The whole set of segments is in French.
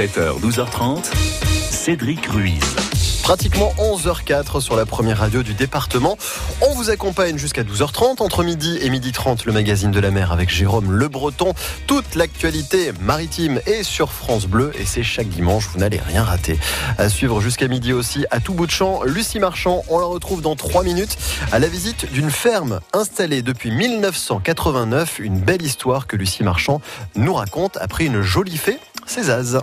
7h, 12h30, Cédric Ruiz. Pratiquement 11h04 sur la première radio du département. On vous accompagne jusqu'à 12h30. Entre midi et midi 30, le magazine de la mer avec Jérôme Le Breton. Toute l'actualité maritime est sur France Bleu et c'est chaque dimanche, vous n'allez rien rater. À suivre jusqu'à midi aussi, à tout bout de champ, Lucie Marchand. On la retrouve dans 3 minutes à la visite d'une ferme installée depuis 1989. Une belle histoire que Lucie Marchand nous raconte après une jolie fée, c'est Zaz.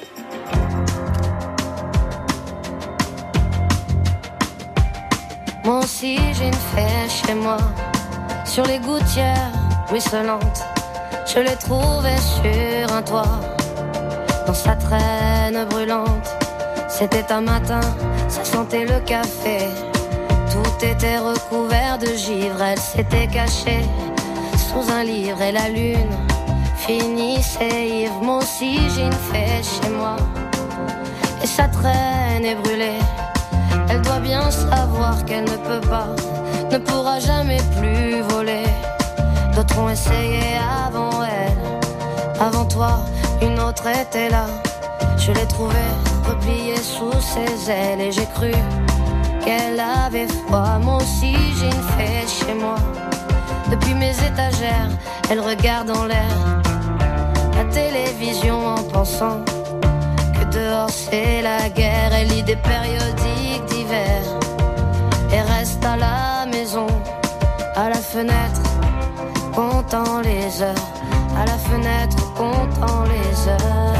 Moi aussi j'ai une fée chez moi, sur les gouttières ruisselantes. Je l'ai trouvée sur un toit, dans sa traîne brûlante. C'était un matin, ça sentait le café. Tout était recouvert de givre, elle s'était cachée sous un livre et la lune finissait ivre. Moi aussi j'ai une fée chez moi, et sa traîne est brûlée. Elle doit bien savoir qu'elle ne peut pas, ne pourra jamais plus voler. D'autres ont essayé avant elle, avant toi, une autre était là. Je l'ai trouvée repliée sous ses ailes et j'ai cru qu'elle avait froid. Moi aussi j'ai une fée chez moi, depuis mes étagères, elle regarde en l'air la télévision en pensant que dehors c'est la guerre. Elle lit des périodiques d'hiver et reste à la maison, à la fenêtre, comptant les heures, à la fenêtre, comptant les heures.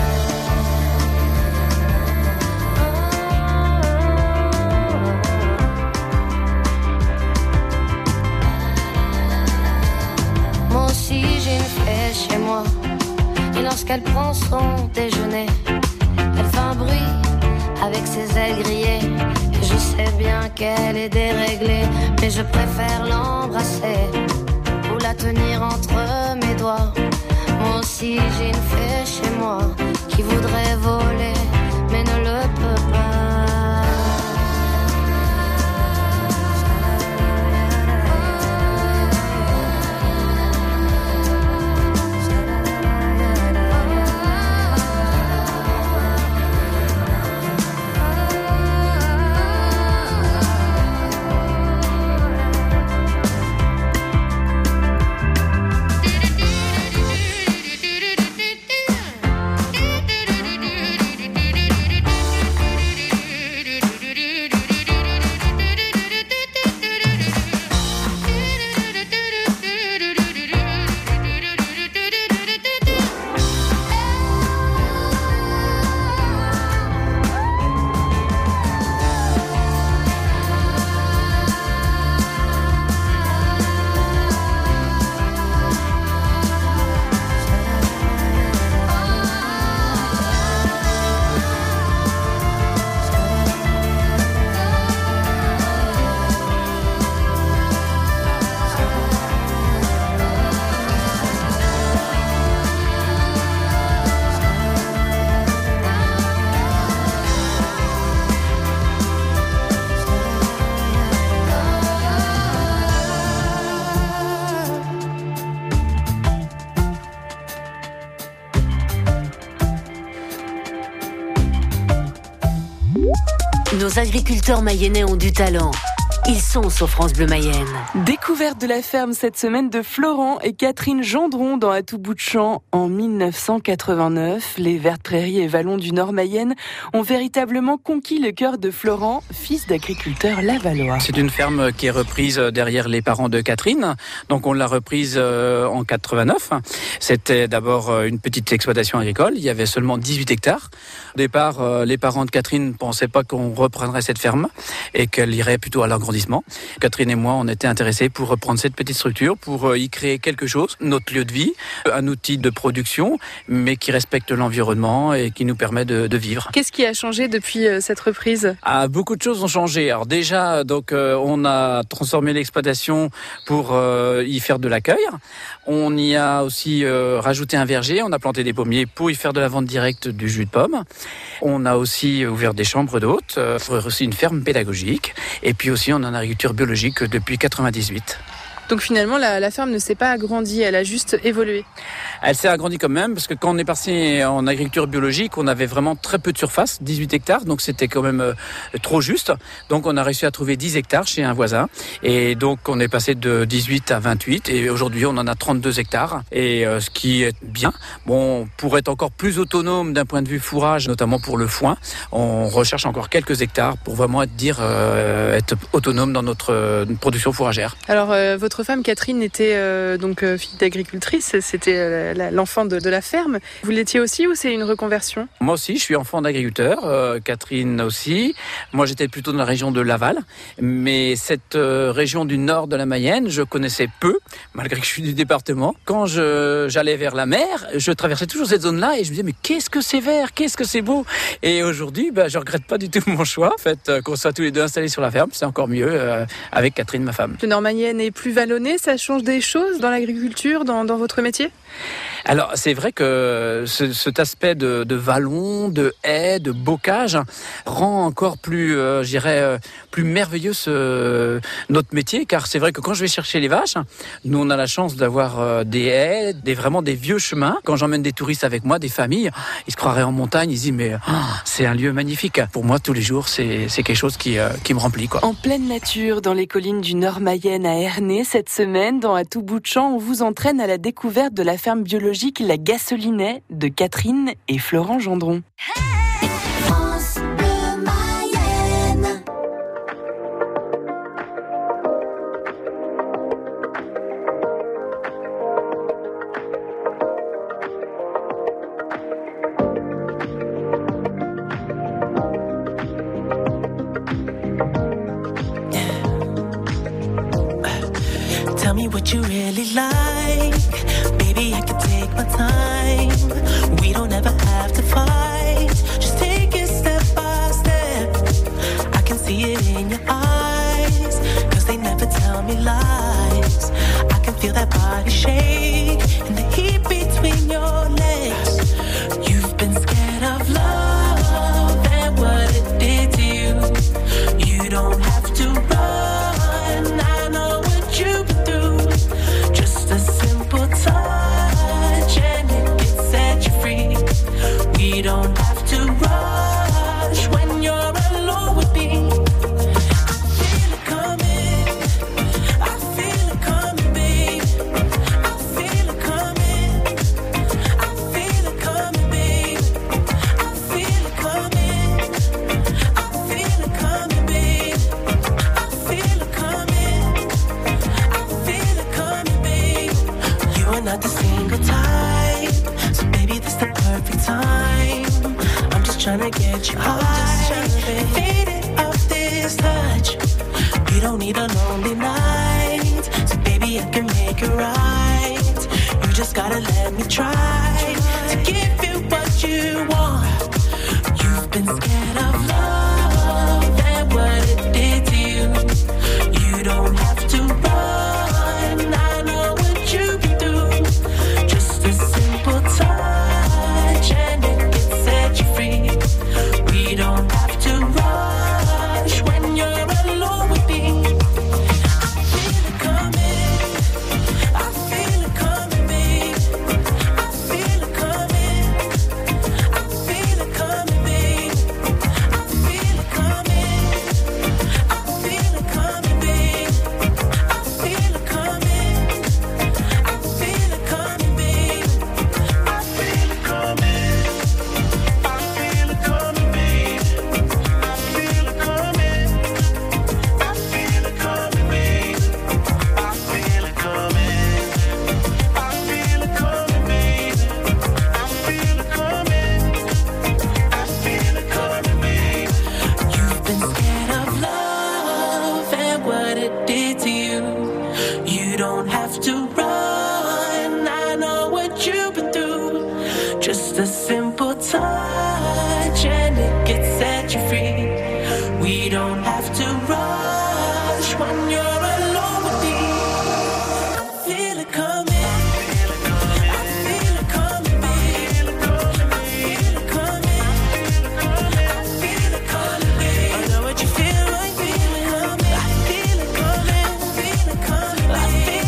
Moi aussi j'ai une fée chez moi, et lorsqu'elle prend son déjeuner, elle fait un bruit avec ses ailes grillées. Et je sais bien qu'elle est déréglée, mais je préfère l'embrasser ou la tenir entre mes doigts. Moi aussi j'ai une fée chez moi qui voudrait voler, mais ne le peut pas. Nos agriculteurs mayennais ont du talent. Ils sont sur France Bleu Mayenne. Découverte de la ferme cette semaine de Florent et Catherine Gendron dans À tout bout de champ en 1989. Les vertes prairies et vallons du Nord Mayenne ont véritablement conquis le cœur de Florent, fils d'agriculteur lavallois. C'est une ferme qui est reprise derrière les parents de Catherine. Donc on l'a reprise en 89. C'était d'abord une petite exploitation agricole. Il y avait seulement 18 hectares. Au départ, les parents de Catherine ne pensaient pas qu'on reprendrait cette ferme et qu'elle irait plutôt à l'agrandissement. Catherine et moi, on était intéressés pour reprendre cette petite structure, pour y créer quelque chose, notre lieu de vie, un outil de production, mais qui respecte l'environnement et qui nous permet de vivre. Qu'est-ce qui a changé depuis cette reprise ? Beaucoup de choses ont changé. Alors déjà, on a transformé l'exploitation pour y faire de l'accueil. On y a aussi rajouté un verger, on a planté des pommiers pour y faire de la vente directe du jus de pomme. On a aussi ouvert des chambres d'hôtes, aussi une ferme pédagogique. Et puis aussi, on a une agriculture biologique depuis 98. Donc finalement, la ferme ne s'est pas agrandie, elle a juste évolué. Elle s'est agrandie quand même, parce que quand on est passé en agriculture biologique, on avait vraiment très peu de surface, 18 hectares, donc c'était quand même trop juste. Donc on a réussi à trouver 10 hectares chez un voisin, et donc on est passé de 18 à 28, et aujourd'hui on en a 32 hectares, et ce qui est bien. Bon, pour être encore plus autonome d'un point de vue fourrage, notamment pour le foin, on recherche encore quelques hectares pour vraiment être autonome dans notre production fourragère. Alors votre femme Catherine était donc fille d'agricultrice, c'était l'enfant de la ferme. Vous l'étiez aussi ou c'est une reconversion ? Moi aussi, je suis enfant d'agriculteur, Catherine aussi. Moi, j'étais plutôt dans la région de Laval, mais cette région du nord de la Mayenne, je connaissais peu, malgré que je suis du département. Quand j'allais vers la mer, je traversais toujours cette zone-là et je me disais, mais qu'est-ce que c'est vert, qu'est-ce que c'est beau. Et aujourd'hui, je regrette pas du tout mon choix. En fait, qu'on soit tous les deux installés sur la ferme, c'est encore mieux avec Catherine, ma femme. Le nord Mayenne est plus vallonné, ça change des choses dans l'agriculture, dans votre métier ? Alors, c'est vrai que cet aspect de vallon, de haies, de bocage rend encore plus, plus merveilleux notre métier, car c'est vrai que quand je vais chercher les vaches, nous on a la chance d'avoir des haies, vraiment des vieux chemins. Quand j'emmène des touristes avec moi, des familles, ils se croiraient en montagne, ils disent mais c'est un lieu magnifique. Pour moi, tous les jours, c'est quelque chose qui me remplit, quoi. En pleine nature, dans les collines du Nord Mayenne à Ernée, cette semaine, dans À tout bout de champ, on vous entraîne à la découverte de la ferme biologique La Gassolinet de Catherine et Florent Gendron. France Bleu Mayenne. Tell me what you really like. Baby, I can take my time. We don't ever have to fight. Just take it step by step. I can see it in your eyes, 'cause they never tell me lies. I can feel that body shake and the heat between your legs. You've been scared of love and what it did to you. You don't have to run. I know what you've been through. Just a simple touch and it can set you free. We don't have to rush when you're alone with me. I feel it coming. I feel it coming, babe. I feel it coming. I feel it coming, babe. I feel it coming. I feel it coming, babe. I feel it coming. I feel it coming, babe. You are not the single type, so baby, this the perfect time. I'm just trying to get you high, faded off this touch. You don't need a lonely night, so baby, I can make it right. You just gotta let me try to give you what you want. You've been scared of love and what it did to you. You don't have to run. I know what you've been through. Just a simple touch and it can set you free. We don't have to rush when you're alone with me. I feel it coming. I feel it coming, babe. I feel it coming. I feel it coming, babe. I feel it coming. I feel it coming, babe. I feel it coming. I feel it coming, babe. I feel it coming. I feel it coming, babe. I feel it coming. I feel it coming, babe. I feel it coming. I feel it coming, babe. I feel it coming. I feel it coming, babe. You've been scared of love and what it did to you. You don't have to run. I know what you've been through. Just a simple touch and it can set you free. We don't have to rush when you're alone with me. I feel it coming. I feel it coming, babe. I feel it coming. I feel it coming, babe. I know what you feel like feeling. I feel it coming. I feel it coming, babe.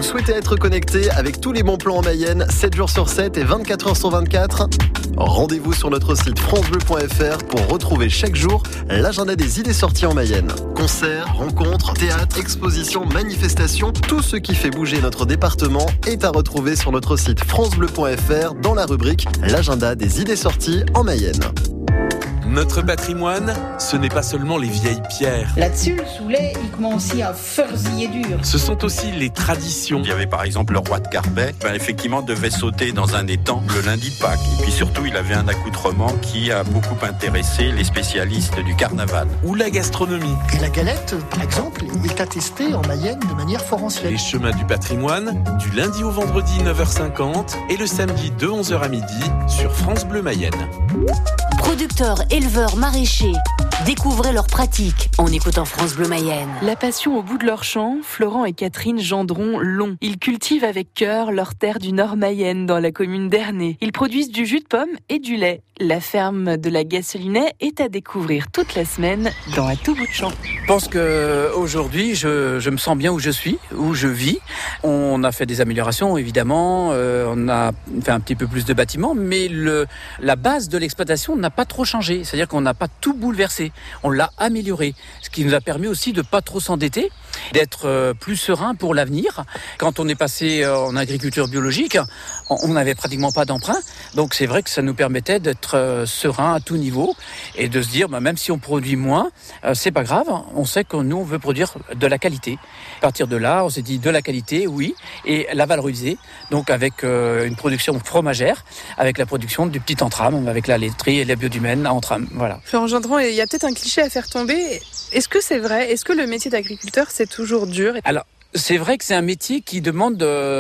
souhaitez être connecté avec tous les bons plans en Mayenne, 7 jours sur 7 et 24 heures sur 24, rendez-vous sur notre site francebleu.fr pour retrouver chaque jour l'agenda des idées sorties en Mayenne. Concerts, rencontres, théâtres, expositions, manifestations, tout ce qui fait bouger notre département est à retrouver sur notre site francebleu.fr dans la rubrique l'agenda des idées sorties en Mayenne. Notre patrimoine, ce n'est pas seulement les vieilles pierres. Là-dessus, le Soulet, il commençait à ferziller dur. Ce sont aussi les traditions. Il y avait par exemple le roi de Carbet, effectivement devait sauter dans un étang le lundi de Pâques. Et puis surtout, il avait un accoutrement qui a beaucoup intéressé les spécialistes du carnaval. Ou la gastronomie. Et la galette, par exemple, est attestée en Mayenne de manière fort ancienne. Les chemins du patrimoine, du lundi au vendredi 9h50 et le samedi de 11h à midi sur France Bleu Mayenne. Producteurs, éleveurs, maraîchers, découvrez leurs pratiques en écoutant France Bleu Mayenne. La passion au bout de leur champ, Florent et Catherine Gendron l'ont. Ils cultivent avec cœur leur terre du Nord Mayenne dans la commune d'Ernée. Ils produisent du jus de pomme et du lait. La ferme de la Gasselinet est à découvrir toute la semaine dans À tout bout de champ. Je pense qu'aujourd'hui, je me sens bien où je suis, où je vis. On a fait des améliorations, évidemment. On a fait un petit peu plus de bâtiments, mais la base de l'exploitation n'a pas trop changé. C'est-à-dire qu'on n'a pas tout bouleversé. On l'a amélioré. Ce qui nous a permis aussi de ne pas trop s'endetter, d'être plus serein pour l'avenir. Quand on est passé en agriculture biologique, on n'avait pratiquement pas d'emprunt. Donc c'est vrai que ça nous permettait d'être serein à tout niveau et de se dire, même si on produit moins, c'est pas grave. On sait que nous, on veut produire de la qualité. À partir de là, on s'est dit de la qualité, oui, et la valoriser. Donc avec une production fromagère, avec la production du petit entrame, avec la laiterie et la biodumène à entrame. Voilà. Florent Gendron, il y a peut-être un cliché à faire tomber. Est-ce que c'est vrai ? Est-ce que le métier d'agriculteur, c'est toujours dur ? Alors, c'est vrai que c'est un métier qui demande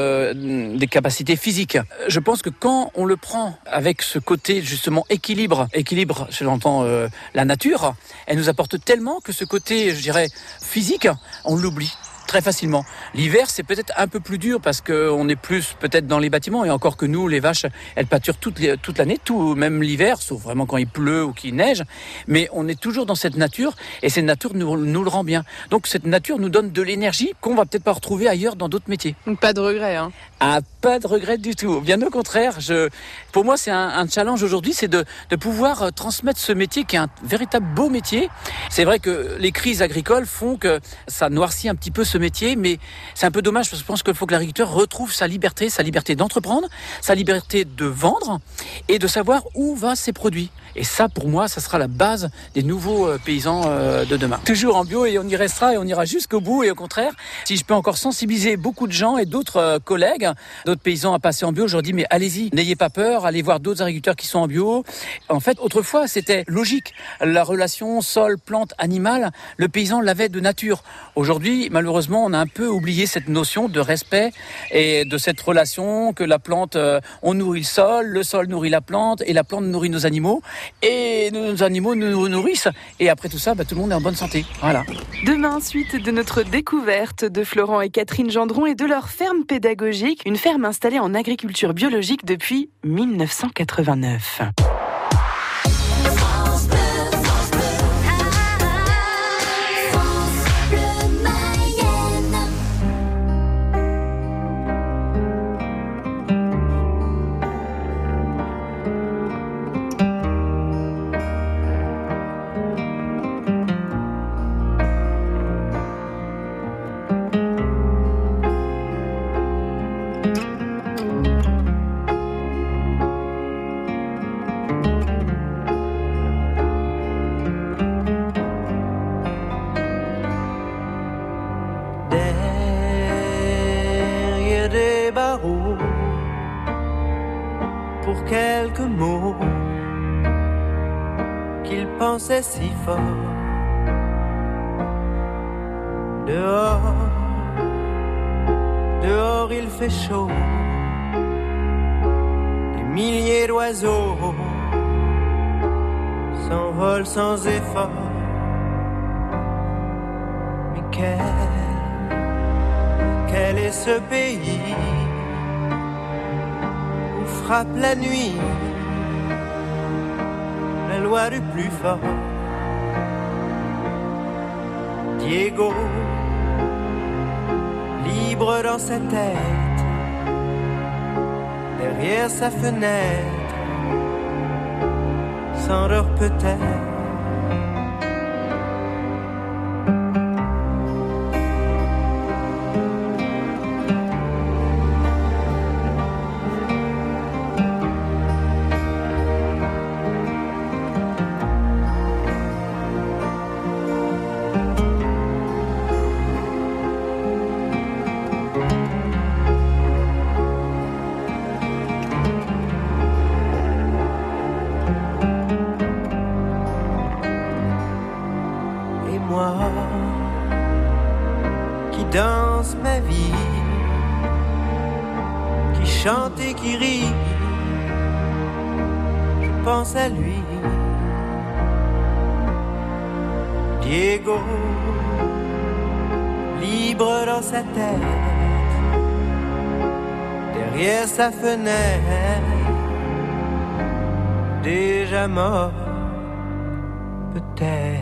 des capacités physiques. Je pense que quand on le prend avec ce côté justement équilibre, j'entends la nature, elle nous apporte tellement que ce côté, je dirais, physique, on l'oublie très facilement. L'hiver, c'est peut-être un peu plus dur parce qu'on est plus peut-être dans les bâtiments et encore que nous, les vaches, elles pâturent toute l'année, même l'hiver, sauf vraiment quand il pleut ou qu'il neige. Mais on est toujours dans cette nature et cette nature nous le rend bien. Donc cette nature nous donne de l'énergie qu'on va peut-être pas retrouver ailleurs dans d'autres métiers. Donc pas de regret, hein ? Ah, pas de regret du tout. Bien au contraire, pour moi, c'est un challenge aujourd'hui, c'est de pouvoir transmettre ce métier qui est un véritable beau métier. C'est vrai que les crises agricoles font que ça noircit un petit peu ce métier, mais c'est un peu dommage parce que je pense qu'il faut que l'agriculteur retrouve sa liberté d'entreprendre, sa liberté de vendre et de savoir où va ses produits. Et ça, pour moi, ça sera la base des nouveaux paysans de demain. Toujours en bio et on y restera et on ira jusqu'au bout. Et au contraire, si je peux encore sensibiliser beaucoup de gens et d'autres collègues, d'autres paysans à passer en bio, je leur dis mais allez-y, n'ayez pas peur, allez voir d'autres agriculteurs qui sont en bio. En fait, autrefois, c'était logique. La relation sol, plante, animal, le paysan l'avait de nature. Aujourd'hui, malheureusement, on a un peu oublié cette notion de respect et de cette relation que la plante, on nourrit le sol nourrit la plante et la plante nourrit nos animaux et nos animaux nous nourrissent et après tout ça, tout le monde est en bonne santé. Voilà. Demain, suite de notre découverte de Florent et Catherine Gendron et de leur ferme pédagogique, une ferme installée en agriculture biologique depuis 1989. Pour quelques mots qu'il pensait si fort. Dehors il fait chaud. Des milliers d'oiseaux s'envolent sans effort. Mais quel est ce pays où frappe la nuit la loi du plus fort? Diego, libre libre dans sa tête, derrière sa fenêtre, s'endort peut-être. Danse ma vie, qui chante et qui rit, je pense à lui, Diego, libre dans sa tête, derrière sa fenêtre, déjà mort, peut-être.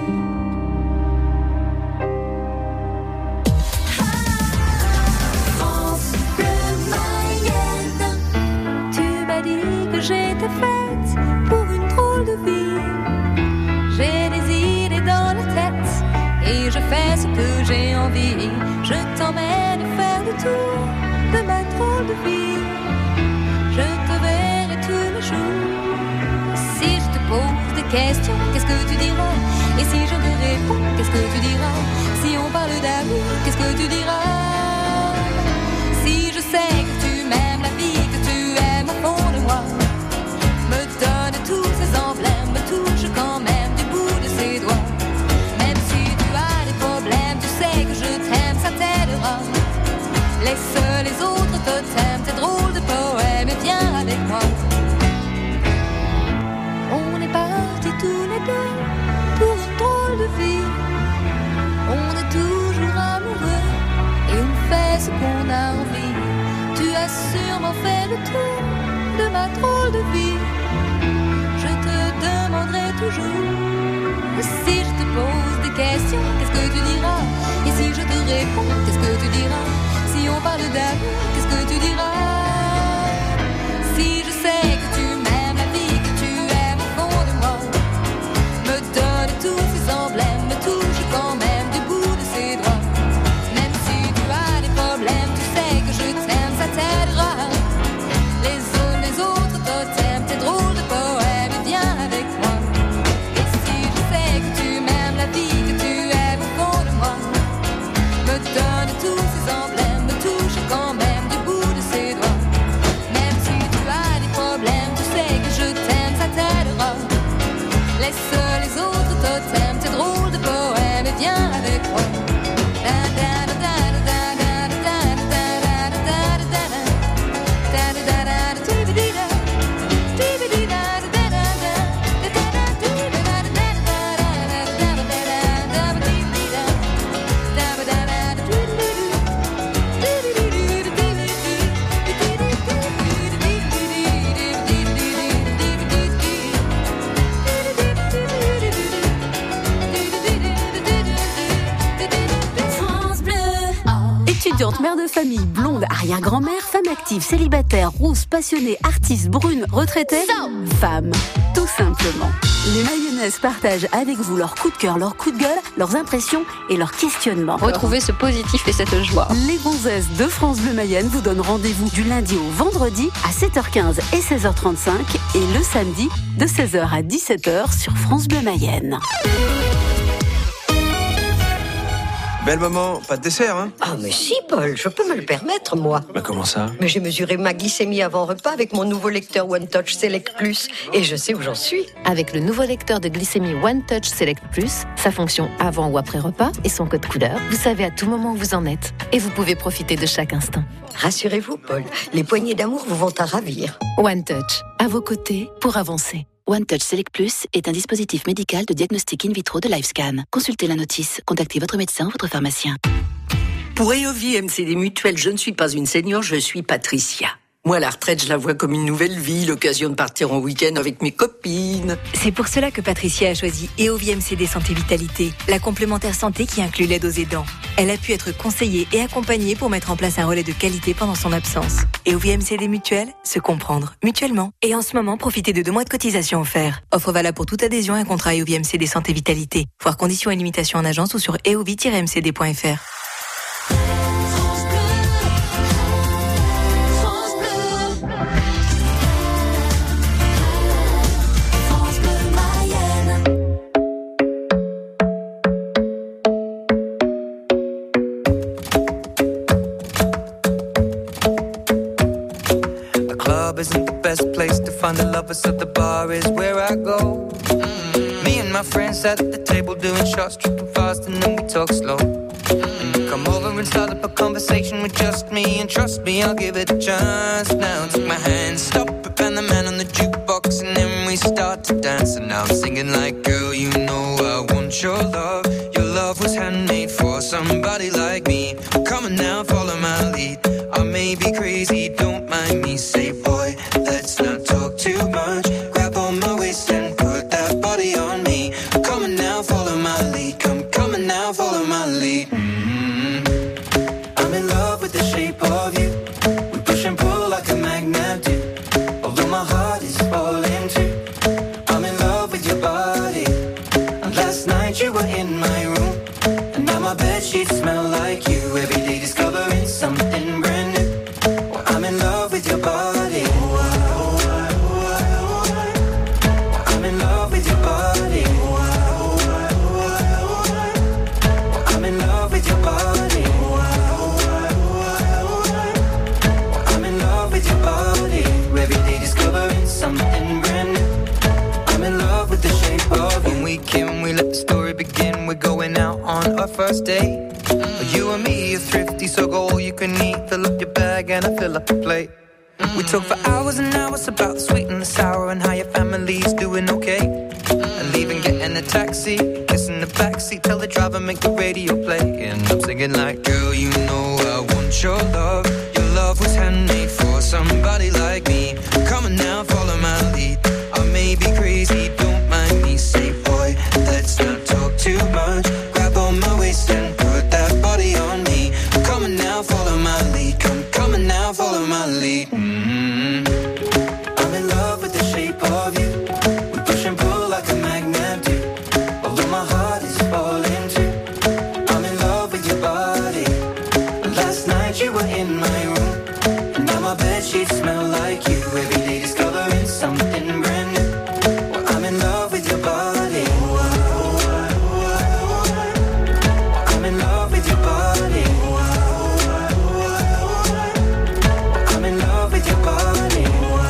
J'étais faite pour une drôle de vie. J'ai des idées dans la tête et je fais ce que j'ai envie. Je t'emmène faire le tour de ma drôle de vie. Je te verrai tous les jours. Si je te pose des questions, qu'est-ce que tu diras? Et si je te réponds, qu'est-ce que tu diras? Si on parle d'amour, qu'est-ce que tu diras? Si je sais que tu m'aimes la vie, que tu aimes au fond de moi, me donne tous ces emblèmes, me touche quand même du bout de ses doigts. Même si tu as des problèmes, tu sais que je t'aime, ça t'aidera. Laisse les autres totems, tes drôles de poèmes, et viens avec moi. On est partis tous les deux pour une drôle de vie. On est toujours amoureux et on fait ce qu'on a envie. Tu as sûrement fait le tour de ma drôle de vie. Je te demanderai toujours. Si je te pose des questions, qu'est-ce que tu diras? Et si je te réponds, qu'est-ce que tu diras? Si on parle d'amour, qu'est-ce que tu diras? Si je sais que tu m'aimes la vie, que tu aimes au fond de moi, me donne tous ces emblèmes, me touche quand même du bout de ses doigts. Même si tu as des problèmes, tu sais que je t'aime, ça t'aidera. Les autres totems, tes drôles de poèmes, et viens avec moi. Et si je sais que tu m'aimes la vie, que tu aimes au fond de moi, me donne tous ces emblèmes, me touche quand même du bout de ses doigts. Même si tu as des problèmes, tu sais que je t'aime, ça t'aidera. Laisse les autres totems, tes drôles de poèmes, et viens avec moi. Étudiante, mère de famille, blonde, arrière-grand-mère, femme active, célibataire, rousse, passionnée, artiste, brune, retraitée, femme, tout simplement. Les Mayennaises partagent avec vous leurs coups de cœur, leurs coups de gueule, leurs impressions et leurs questionnements. Retrouvez ce positif et cette joie. Les gonzesses de France Bleu Mayenne vous donnent rendez-vous du lundi au vendredi à 7h15 et 16h35 et le samedi de 16h à 17h sur France Bleu Mayenne. Belle maman, pas de dessert, hein? Ah mais si, Paul, je peux me le permettre, moi. Bah comment ça? Mais j'ai mesuré ma glycémie avant repas avec mon nouveau lecteur One Touch Select Plus et je sais où j'en suis. Avec le nouveau lecteur de glycémie One Touch Select Plus, sa fonction avant ou après repas et son code couleur, vous savez à tout moment où vous en êtes. Et vous pouvez profiter de chaque instant. Rassurez-vous, Paul, les poignées d'amour vous vont à ravir. One Touch, à vos côtés pour avancer. One Touch Select Plus est un dispositif médical de diagnostic in vitro de LifeScan. Consultez la notice, contactez votre médecin ou votre pharmacien. Pour EOVie MCD Mutuelle, je ne suis pas une senior, je suis Patricia. Moi, la retraite, je la vois comme une nouvelle vie, l'occasion de partir en week-end avec mes copines. C'est pour cela que Patricia a choisi EOVMCD Santé Vitalité, la complémentaire santé qui inclut l'aide aux aidants. Elle a pu être conseillée et accompagnée pour mettre en place un relais de qualité pendant son absence. EOVMCD Mutuelle, se comprendre mutuellement. Et en ce moment, profitez de 2 mois de cotisation offerts. Offre valable pour toute adhésion à un contrat EOVMCD Santé Vitalité. Voir conditions et limitations en agence ou sur eovi-mcd.fr. Isn't the best place to find the lovers, so the bar is where I go. Me and my friends sat at the table doing shots, tripping fast, and then we talk slow. Come over and start up a conversation with just me, and trust me, I'll give it a chance. Now take my hand, stop it, and the man on the jukebox, and then we start to dance. And now I'm singing like, girl, you know I want your love. Your love was handmade for somebody like me. Come on now, follow my lead. I may be crazy, don't mind me. Say, boy, let's not talk too much. Grab on my waist and put that body on me. Come on now, follow my lead. Come on now, follow my lead. I'm in love with the shape of you. We push and pull like a magnet do. Although my heart is falling too. I'm in love with your body. And last night you were in my room. And now my bedsheets smell like you. Every day discovering something brand new. Well, I'm in love with your body. I'm in love with your body. I'm in love with your body. I'm in love with your body. Every day discovering something brand new. I'm in love with the shape of you. When we came, we let the story begin. We're going out on our first date. You and me are thrifty, so go all you can eat. Fill up your bag and I fill up the plate. We talk for hours and hours about the sweet and the sour and how your family's doing okay. And leaving, getting a taxi, kissing the backseat, tell the driver make the radio play. And I'm singing like, girl, you know I want your love. Your love was handmade for somebody like me. Come on now, follow my lead. I may be crazy, don't mind me. Say, boy, let's not talk too much. Grab on my waist and put that body on me. Come on now, follow my lead. Come on now, follow my lead. I'm in love with the shape of you. We push and pull like a magnet do. Although my heart is falling too. I'm in love with your body. Last night you were in my room. And now my bedsheets smell like you. Every day discovering something brand new. Well, I'm in love with your body. I'm in love with your body. I'm in love with your body.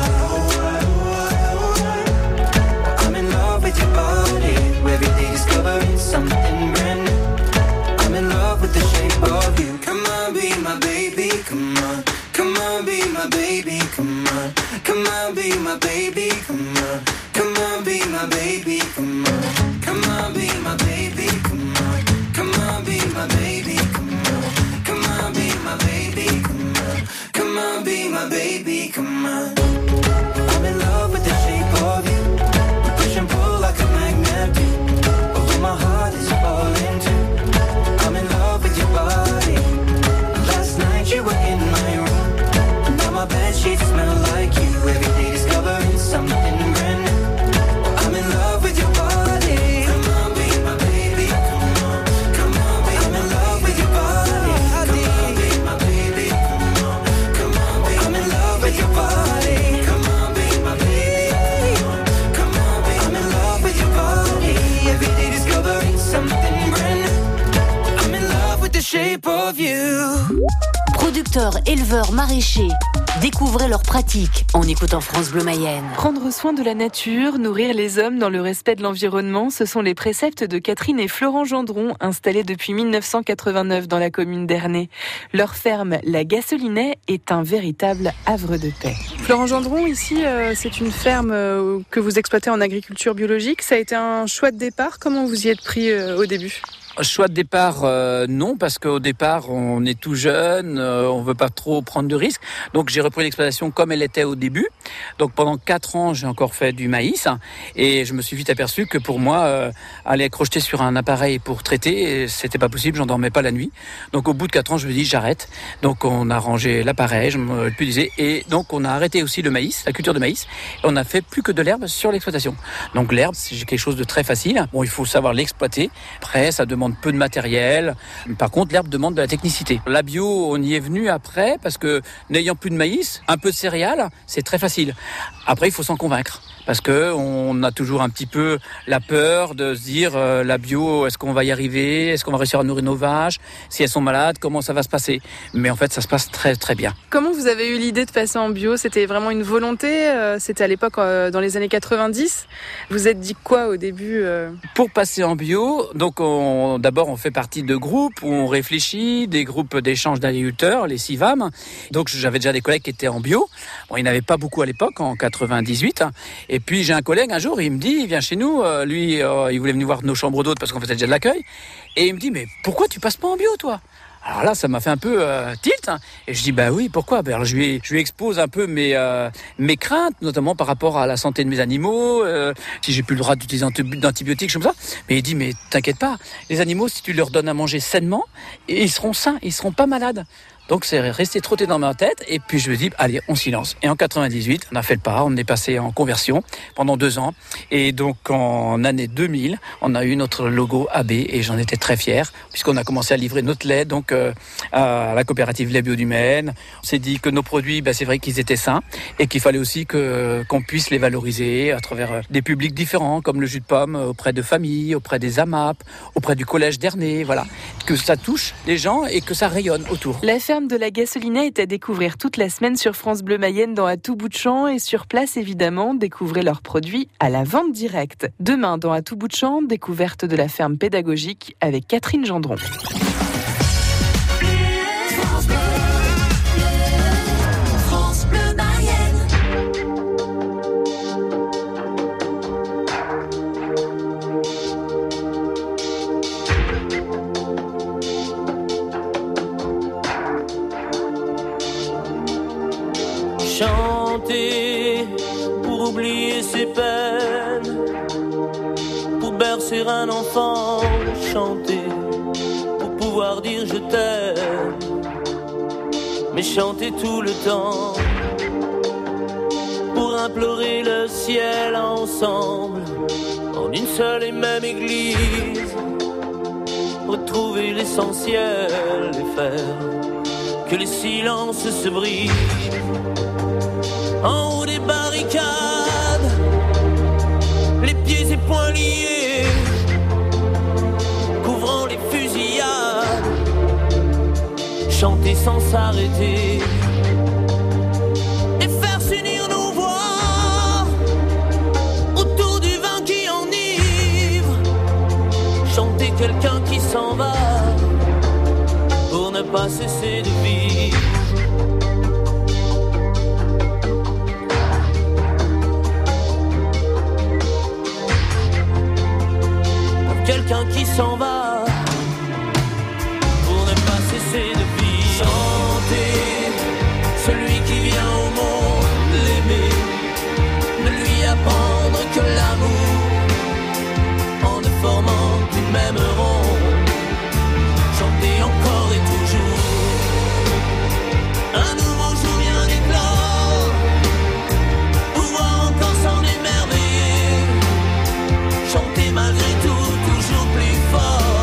I'm in love with your body. Every day discovering something brand new. I'm in love with the shape of you. Come on, be my baby, come on. Come on, be my baby, come on. Come on, be my baby, come on. Come on, be my baby, come on. Come on, be my baby, come on. Come on, be my baby, come on. Come on, be my baby, come on. Come on, be my baby, come on. I'm in love with the shape of you. We push and pull like a magnet do. Although my heart is falling too. I'm in love with your body. Last night you were in my room. And now my bedsheets smell like you. Every day discovering something brand new. I'm in love with your body. Come on, be my baby. Come on, come on, be. I'm in love with your body. Come on, be my baby. Come on, come on, be. I'm in love with your body. Come on, be my baby. Come on, be. I'm in love with your body. Every day discovering something brand new. I'm in love with the shape of you. Producteurs, éleveurs, maraîchers, découvrez leurs pratiques en écoutant France Bleu Mayenne. Prendre soin de la nature, nourrir les hommes dans le respect de l'environnement, ce sont les préceptes de Catherine et Florent Gendron, installés depuis 1989 dans la commune d'Ernée. Leur ferme, la Gassolinet, est un véritable havre de paix. Florent Gendron, ici, c'est une ferme que vous exploitez en agriculture biologique. Ça a été un choix de départ. Comment vous y êtes pris au début ? Choix de départ, non, parce qu'au départ, on est tout jeune, on veut pas trop prendre de risques. Donc, j'ai repris l'exploitation comme elle était au début. Donc, pendant 4 ans, j'ai encore fait du maïs. Et je me suis vite aperçu que pour moi, aller crocheter sur un appareil pour traiter, c'était pas possible, j'en dormais pas la nuit. Donc, au bout de 4 ans, je me dis, j'arrête. Donc, on a rangé l'appareil, je me disais, et donc, on a arrêté aussi le maïs, la culture de maïs. Et on a fait plus que de l'herbe sur l'exploitation. Donc, l'herbe, c'est quelque chose de très facile. Bon, il faut savoir l'exploiter. Après, ça demande peu de matériel. Par contre, l'herbe demande de la technicité. La bio, on y est venu après parce que n'ayant plus de maïs, un peu de céréales, c'est très facile. Après, il faut s'en convaincre. Parce que on a toujours un petit peu la peur de se dire la bio, est-ce qu'on va y arriver? Est-ce qu'on va réussir à nourrir nos vaches? Si elles sont malades, comment ça va se passer? Mais en fait, ça se passe très très bien. Comment vous avez eu l'idée de passer en bio? C'était vraiment une volonté? C'était à l'époque dans les années 90? Vous êtes dit quoi au début? Pour passer en bio, donc d'abord on fait partie de groupes où on réfléchit, des groupes d'échange d'agriculteurs, les CIVAM. Donc j'avais déjà des collègues qui étaient en bio. Bon, il n'y en avait pas beaucoup à l'époque, en 98. Et puis j'ai un collègue un jour, il me dit, il vient chez nous, lui il voulait venir voir nos chambres d'hôtes parce qu'on faisait déjà de l'accueil, et il me dit, mais pourquoi tu passes pas en bio toi? Alors là, ça m'a fait un peu tilt, et je dis bah oui, pourquoi? Alors je lui expose un peu mes craintes, notamment par rapport à la santé de mes animaux, si j'ai plus le droit d'utiliser d'antibiotiques, comme ça. Mais il dit mais t'inquiète pas, les animaux, si tu leur donnes à manger sainement, ils seront sains, ils seront pas malades. Donc c'est resté trotté dans ma tête, et puis je me dis allez, on s'y lance. Et en 98, on a fait le pas, on est passé en conversion pendant 2 ans, et donc en année 2000, on a eu notre logo AB, et j'en étais très fier, puisqu'on a commencé à livrer notre lait donc à la coopérative Lait Bio du Maine. On s'est dit que nos produits, c'est vrai qu'ils étaient sains, et qu'il fallait aussi qu'on puisse les valoriser à travers des publics différents, comme le jus de pomme auprès de familles, auprès des AMAP, auprès du collège d'Ernée, voilà, que ça touche les gens et que ça rayonne autour. La ferme de la Gassolinette est à découvrir toute la semaine sur France Bleu Mayenne dans À tout bout de champ, et sur place évidemment, découvrez leurs produits à la vente directe. Demain dans À tout bout de champ, découverte de la ferme pédagogique avec Catherine Gendron. Chanter pour oublier ses peines, pour bercer un enfant, chanter pour pouvoir dire je t'aime, mais chanter tout le temps pour implorer le ciel ensemble en une seule et même église, retrouver l'essentiel et faire que les silences se brisent. En haut des barricades, les pieds et poings liés, couvrant les fusillades, chanter sans s'arrêter et faire s'unir nos voix autour du vin qui enivre, chanter quelqu'un qui s'en va pour ne pas cesser de vivre. Quelqu'un qui s'en va pour ne pas cesser de vivre. Chanter celui qui vient au monde, l'aimer, ne lui apprendre que l'amour en ne formant qu'une même ronde. Chanter encore et toujours un nouveau jour vient d'éclore, pouvoir encore s'en émerveiller, chanter malgré tout toujours plus fort.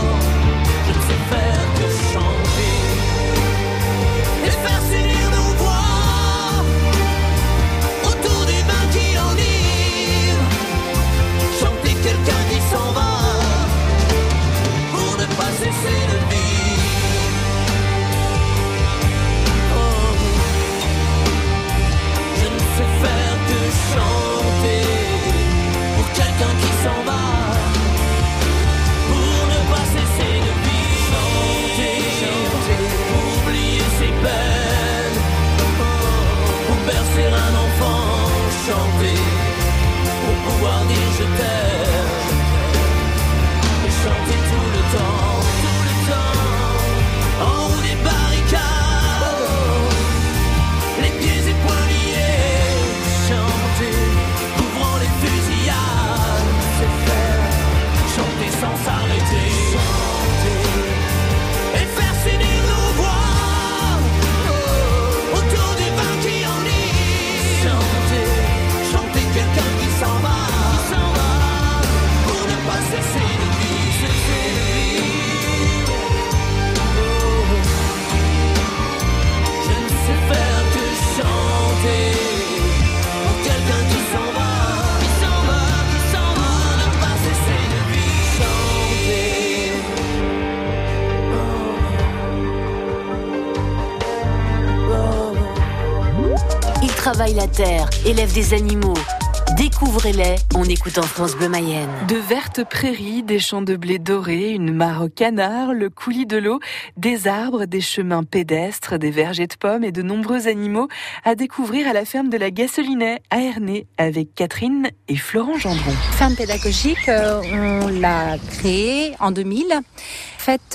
travaillent la terre, élèvent des animaux. Découvrez-les en écoutant France Bleu Mayenne. De vertes prairies, des champs de blé doré, une mare aux canards, le coulis de l'eau, des arbres, des chemins pédestres, des vergers de pommes et de nombreux animaux à découvrir à la ferme de la Gasselinet à Ernée avec Catherine et Florent Gendron. Ferme pédagogique, on l'a créée en 2000. En fait,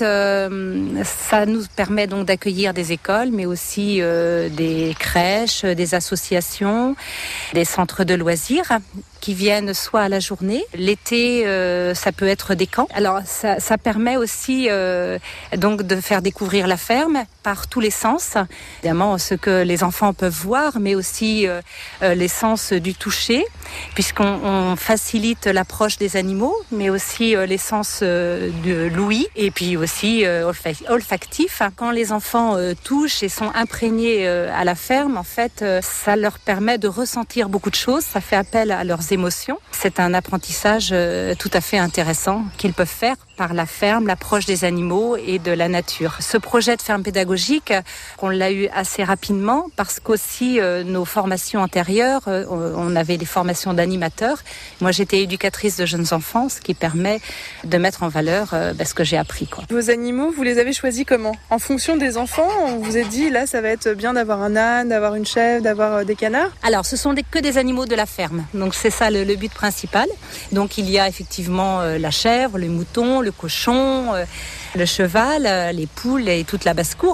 ça nous permet donc d'accueillir des écoles, mais aussi des crèches, des associations, des centres de loisirs qui viennent soit à la journée. L'été, ça peut être des camps. Alors, ça permet aussi donc de faire découvrir la ferme par tous les sens. Évidemment, ce que les enfants peuvent voir, mais aussi les sens du toucher, puisqu'on facilite l'approche des animaux, mais aussi les sens de l'ouïe, et puis aussi olfactif. Quand les enfants touchent et sont imprégnés à la ferme, en fait, ça leur permet de ressentir beaucoup de choses. Ça fait appel à leurs émotions. C'est un apprentissage tout à fait intéressant qu'ils peuvent faire par la ferme, l'approche des animaux et de la nature. Ce projet de ferme pédagogique, on l'a eu assez rapidement parce qu'aussi nos formations antérieures, on avait des formations d'animateurs. Moi, j'étais éducatrice de jeunes enfants, ce qui permet de mettre en valeur ce que j'ai appris. Vos animaux, vous les avez choisis comment ? En fonction des enfants, on vous a dit, là, ça va être bien d'avoir un âne, d'avoir une chèvre, d'avoir des canards ? Alors, ce sont que des animaux de la ferme. Donc, c'est ça le but principal. Donc, il y a effectivement la chèvre, le mouton, le cochon, le cheval, les poules et toute la basse-cour.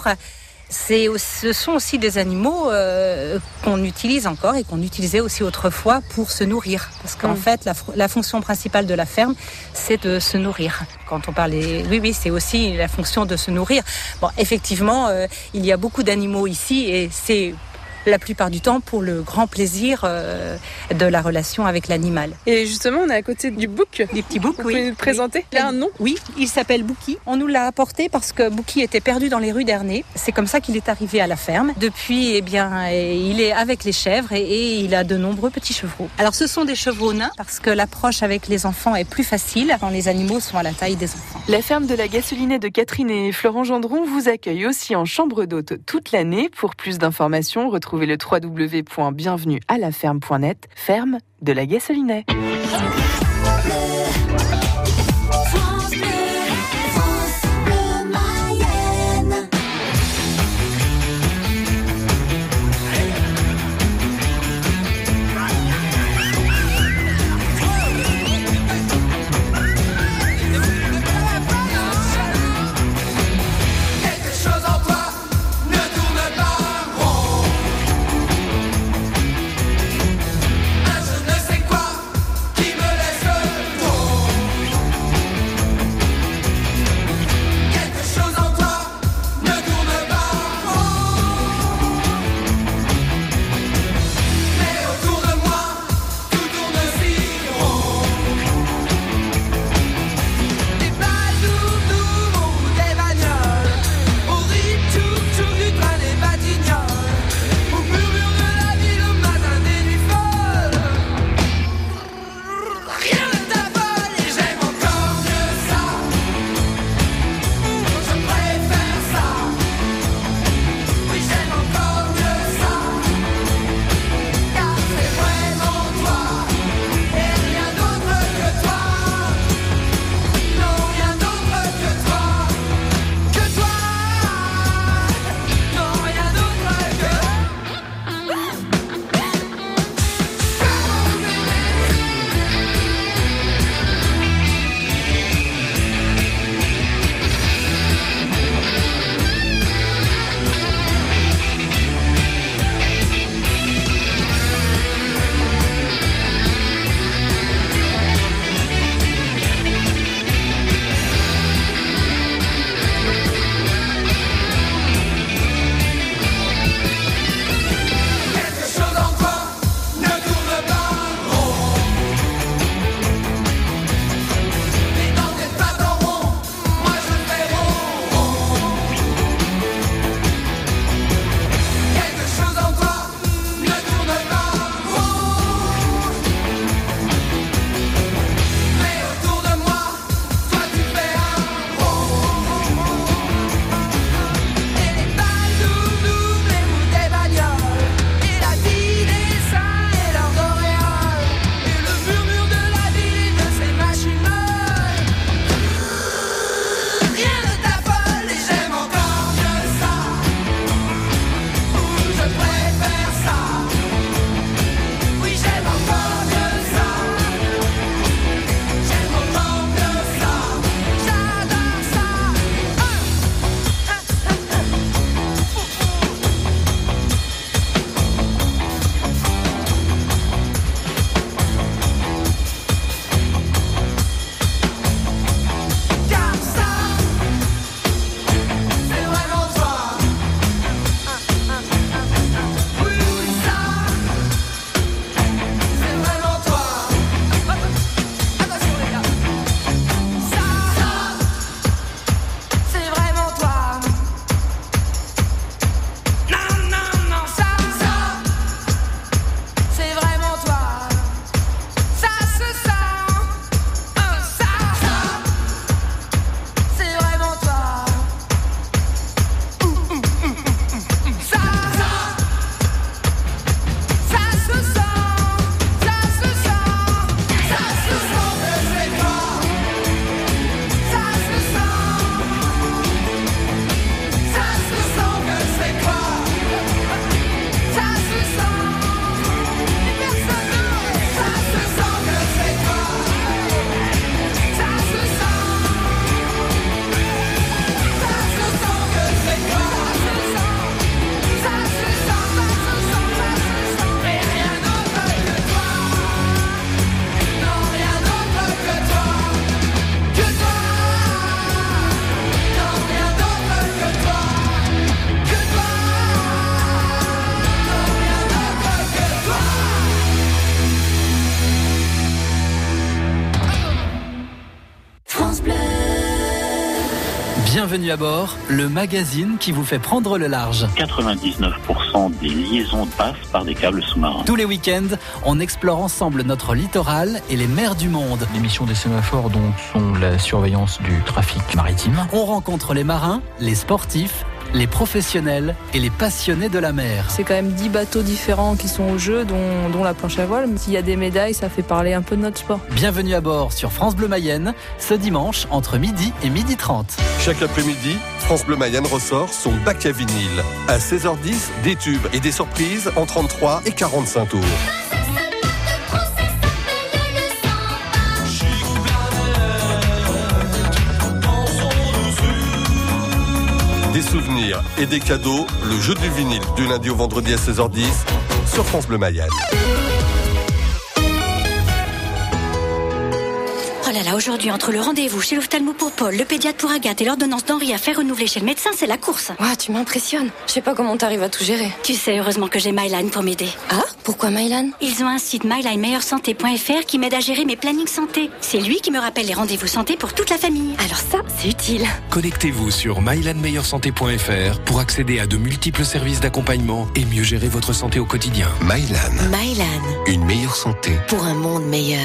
Ce sont aussi des animaux qu'on utilise encore et qu'on utilisait aussi autrefois pour se nourrir. Parce qu'en fait, la fonction principale de la ferme, c'est de se nourrir. Quand on parle oui, c'est aussi la fonction de se nourrir. Bon, effectivement, il y a beaucoup d'animaux ici et c'est la plupart du temps pour le grand plaisir de la relation avec l'animal. Et justement, on est à côté du bouc. Du petit bouc, oui. Vous pouvez nous le présenter ? Il a un nom ? Oui, il s'appelle Bouki. On nous l'a apporté parce que Bouki était perdu dans les rues d'Ernée. C'est comme ça qu'il est arrivé à la ferme. Depuis, il est avec les chèvres et il a de nombreux petits chevreaux. Alors, ce sont des chevreaux nains parce que l'approche avec les enfants est plus facile quand les animaux sont à la taille des enfants. La ferme de la Gasselinet de Catherine et Florent Gendron vous accueille aussi en chambre d'hôte toute l'année. Pour plus d'informations, retrouvez le www.bienvenuealaferme.net, ferme de la Gasselinet. Un je ne sais quoi qui me laisse Bienvenue à bord, le magazine qui vous fait prendre le large. 99% des liaisons passent par des câbles sous-marins. Tous les week-ends, on explore ensemble notre littoral et les mers du monde. Les missions des sémaphores donc sont la surveillance du trafic maritime. On rencontre les marins, les sportifs, les professionnels et les passionnés de la mer. C'est quand même 10 bateaux différents qui sont au jeu, dont la planche à voile. S'il y a des médailles, ça fait parler un peu de notre sport. Bienvenue à bord sur France Bleu Mayenne, ce dimanche entre midi et 12h30. Chaque après-midi, France Bleu Mayenne ressort son bac à vinyle. À 16h10, des tubes et des surprises en 33 et 45 tours. Des souvenirs et des cadeaux, le jeu du vinyle du lundi au vendredi à 16h10 sur France Bleu Mayenne. Oh là là, aujourd'hui, entre le rendez-vous chez l'ophtalmo pour Paul, le pédiatre pour Agathe et l'ordonnance d'Henri à faire renouveler chez le médecin, c'est la course. Ouah, tu m'impressionnes. Je sais pas comment t'arrives à tout gérer. Tu sais, heureusement que j'ai Mylan pour m'aider. Ah, pourquoi Mylan? Ils ont un site mylinemeilleursanté.fr qui m'aide à gérer mes plannings santé. C'est lui qui me rappelle les rendez-vous santé pour toute la famille. Alors ça, c'est utile. Connectez-vous sur mylanmeilleursanté.fr pour accéder à de multiples services d'accompagnement et mieux gérer votre santé au quotidien. Mylan. Mylan. Une meilleure santé. Pour un monde meilleur.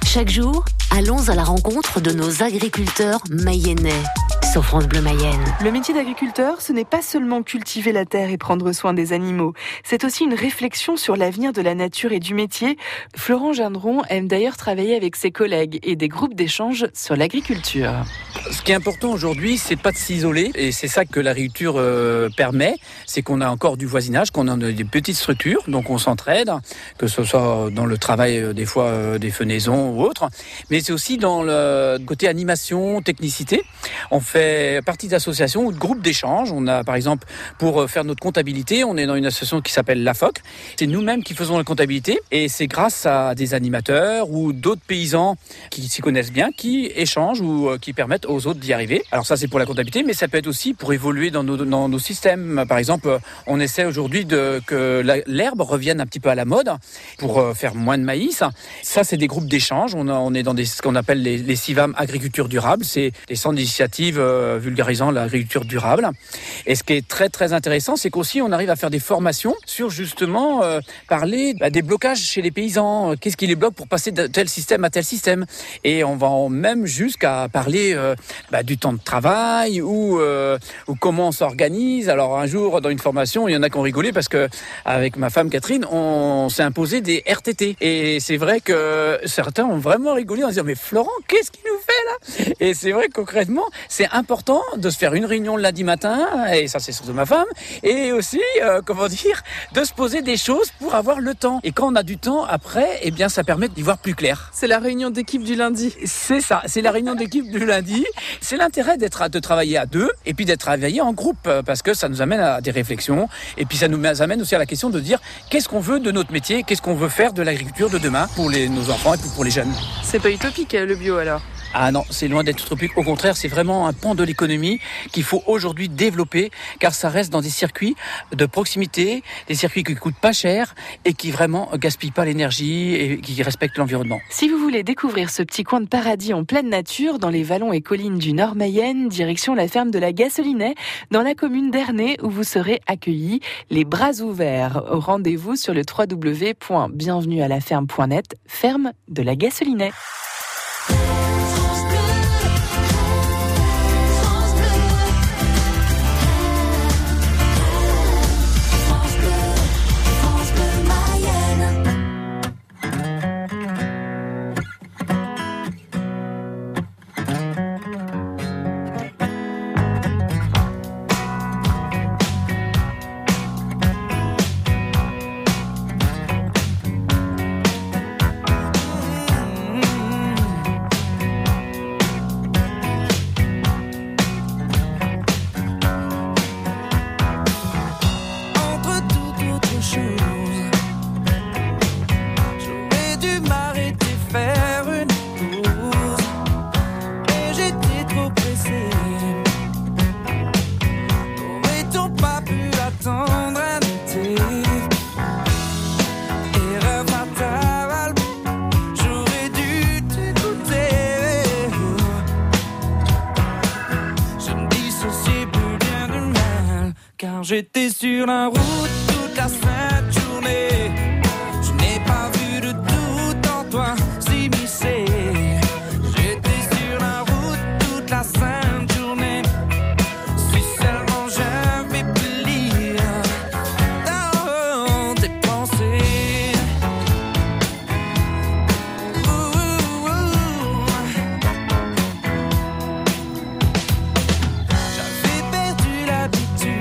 Chaque jour, allons à la rencontre de nos agriculteurs mayennais. Sur France Bleu Mayenne. Le métier d'agriculteur, ce n'est pas seulement cultiver la terre et prendre soin des animaux. C'est aussi une réflexion sur l'avenir de la nature et du métier. Florent Gendron aime d'ailleurs travailler avec ses collègues et des groupes d'échange sur l'agriculture. Ce qui est important aujourd'hui, c'est pas de s'isoler. Et c'est ça que l'agriculture permet. C'est qu'on a encore du voisinage, qu'on a des petites structures. Donc on s'entraide, que ce soit dans le travail des fois des fenaisons ou autre. Mais c'est aussi dans le côté animation, technicité. On fait partie d'associations ou de groupes d'échange. On a par exemple, pour faire notre comptabilité, on est dans une association qui s'appelle la FOC. C'est nous-mêmes qui faisons la comptabilité et c'est grâce à des animateurs ou d'autres paysans qui s'y connaissent bien, qui échangent ou qui permettent aux autres d'y arriver. Alors ça, c'est pour la comptabilité, mais ça peut être aussi pour évoluer dans nos systèmes. Par exemple, on essaie aujourd'hui que l'herbe revienne un petit peu à la mode pour faire moins de maïs. Ça, c'est des groupes d'échange. On est dans ce qu'on appelle les CIVAM agriculture durable. C'est des centres d'initiative vulgarisant l'agriculture durable. Et ce qui est très très intéressant, c'est qu'aussi on arrive à faire des formations sur justement parler des blocages chez les paysans. Qu'est-ce qui les bloque pour passer de tel système à tel système? Et on va même jusqu'à parler du temps de travail ou comment on s'organise. Alors un jour dans une formation, il y en a qui ont rigolé parce que avec ma femme Catherine, on s'est imposé des RTT. Et c'est vrai que certains ont vraiment rigolé en disant mais Florent, qu'est-ce qu'il nous fait là? Et c'est vrai que concrètement, c'est important de se faire une réunion le lundi matin, et ça c'est surtout ma femme, et aussi, de se poser des choses pour avoir le temps. Et quand on a du temps, après, eh bien ça permet d'y voir plus clair. C'est la réunion d'équipe du lundi. C'est ça, c'est la réunion d'équipe du lundi. C'est l'intérêt de travailler à deux, et puis d'être travaillé en groupe, parce que ça nous amène à des réflexions, et puis ça nous amène aussi à la question de dire qu'est-ce qu'on veut de notre métier, qu'est-ce qu'on veut faire de l'agriculture de demain pour nos enfants et pour les jeunes. C'est pas utopique le bio alors? Ah non, c'est loin d'être utopique. Au contraire, c'est vraiment un pan de l'économie qu'il faut aujourd'hui développer, car ça reste dans des circuits de proximité, des circuits qui coûtent pas cher et qui vraiment gaspillent pas l'énergie et qui respectent l'environnement. Si vous voulez découvrir ce petit coin de paradis en pleine nature, dans les vallons et collines du Nord Mayenne, direction la ferme de la Gassolinet, dans la commune d'Ernée, où vous serez accueillis les bras ouverts. Rendez-vous sur le www.bienvenuealaferme.net, ferme de la Gassolinet. J'étais sur la route toute la sainte journée. Je n'ai pas vu de doute en toi s'immiscer. J'étais sur la route toute la sainte journée. Si seulement j'avais pu lire dans tes pensées. J'avais perdu l'habitude.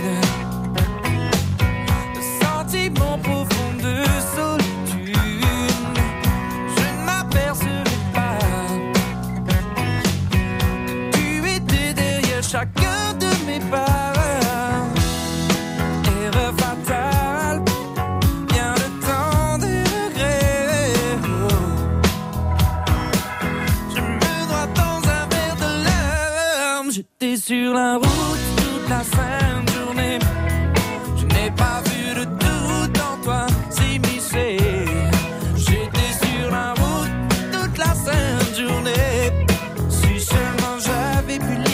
Chacun de mes pas, erreur fatale, bien le temps des regrets. Je me noie dans un verre de larmes. J'étais sur la route toute la sainte journée. Je n'ai pas vu de doute en toi s'immiscer. J'étais sur la route toute la sainte journée. Si seulement j'avais pu lire.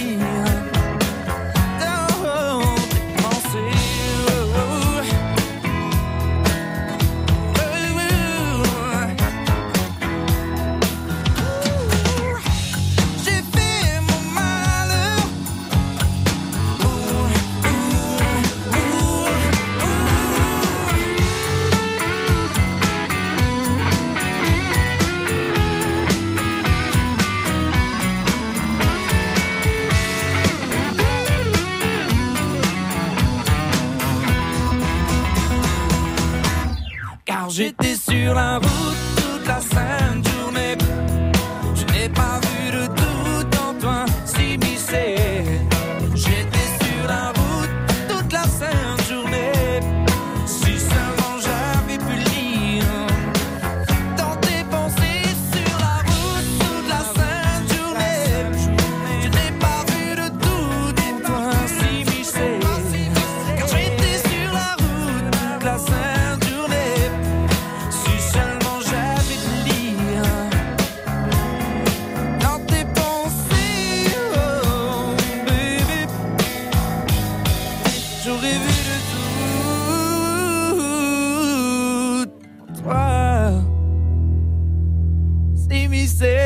j'étais sur la route toute la sainte journée. Je n'ai pas vu de doute en toi s'immiscer. J'étais sur la route toute la sainte journée. Si seulement j'avais pu lire dans tes pensées sur la route toute la sainte journée. Je n'ai pas vu de doute en toi s'immiscer. Car j'étais sur la route toute la sainte journée. Si seulement j'avais pu lire dans tes pensées, oh baby. J'aurais vu de tout toi s'immiscer.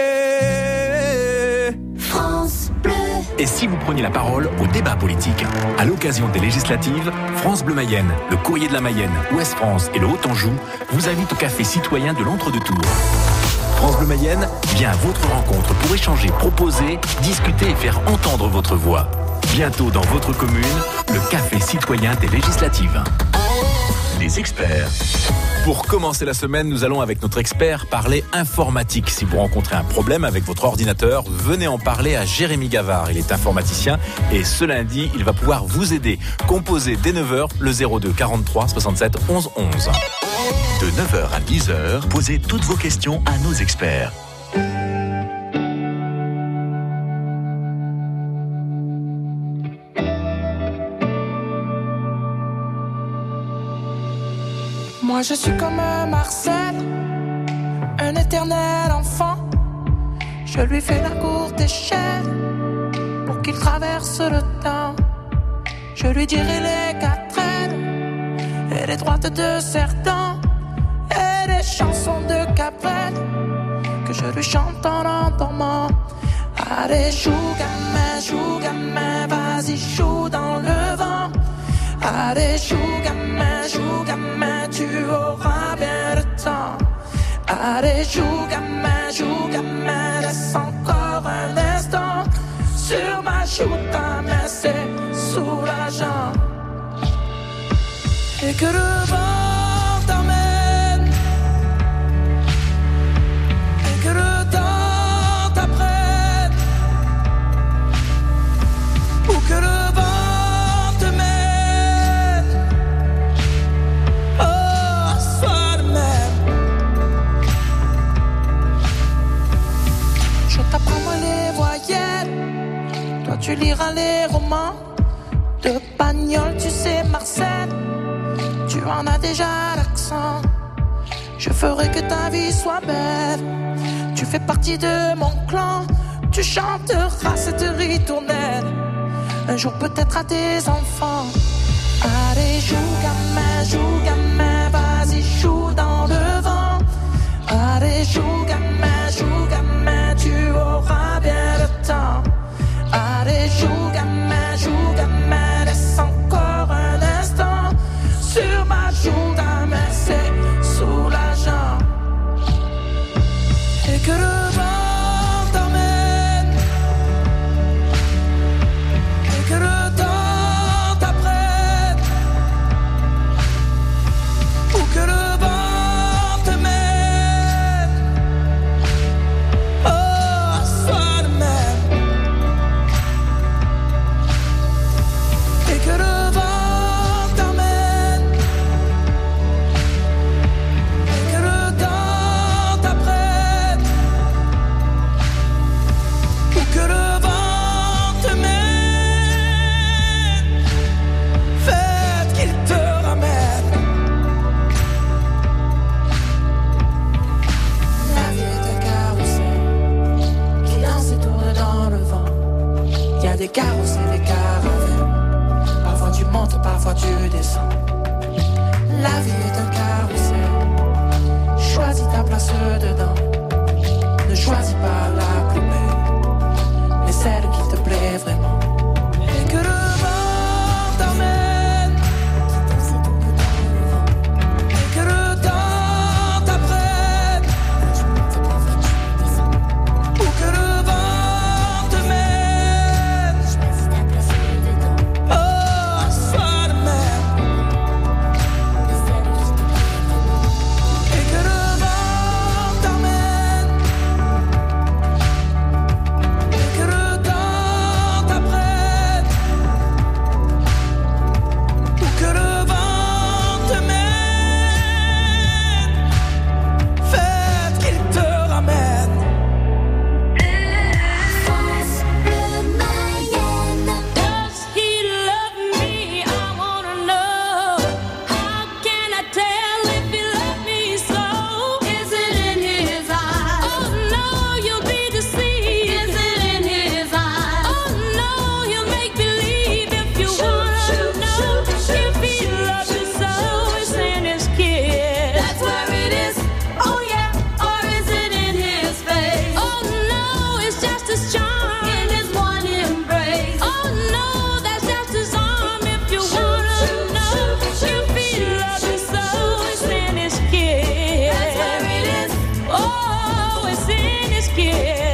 France Bleu. Et si vous preniez la parole au débat politique? À l'occasion des législatives, France Bleu Mayenne, le Courrier de la Mayenne, Ouest France et le Haut-Anjou vous invitent au café citoyen de l'Entre-deux-Tours. France Bleu Mayenne vient à votre rencontre pour échanger, proposer, discuter et faire entendre votre voix. Bientôt dans votre commune, le café citoyen des législatives. Les experts. Pour commencer la semaine, nous allons avec notre expert parler informatique. Si vous rencontrez un problème avec votre ordinateur, venez en parler à Jérémy Gavard. Il est informaticien et ce lundi, il va pouvoir vous aider. Composez dès 9h le 02 43 67 11 11. De 9h à 10h, posez toutes vos questions à nos experts. Moi je suis comme Marcel, un éternel enfant. Je lui fais la courte échelle pour qu'il traverse le temps. Je lui dirai les quatraines et les droites de certains et les chansons de Cabrel que je lui chante en endormant. Allez joue gamin, vas-y joue dans le vent. Allez joue gamin, tu auras bien le temps. Allez joue gamin, laisse encore un instant. Sur ma joue ta main c'est soulageant. Et que le vent t'emmène, et que le temps t'apprenne, ou que le vent te mène, oh, sois le même. Je t'apprendrai les voyelles, toi tu liras les romans. De Pagnol, tu sais Marcel, tu en as déjà l'accent. Je ferai que ta vie soit belle. Tu fais partie de mon clan. Tu chanteras cette ritournelle un jour peut-être à tes enfants. Allez joue gamin, vas-y joue dans le vent. Allez joue gamin, tu auras bien le temps. Allez joue gamin, laisse encore un instant. Sur ma joue ta main c'est soulageant. Et que le vent t'emmène, et que le temps t'apprenne, ou que le vent te mène, oh, sois le même. Et que le vent t'emmène, et que le temps t'apprenne, ou que le vent te mène, faites qu'il te ramène. La vie est un carrousel qui danse et tourne dans le vent. Il y a des carrousels et des caravelles. Parfois tu montes, parfois tu descends. La vie est un carrousel. Choisis ta place dedans. Ne choisis pas la plus belle, mais celle qui te plaît vraiment. Et que le vent t'emmène, et que le temps t'apprenne, ou que le vent te mène, oh, sois le même. quiero.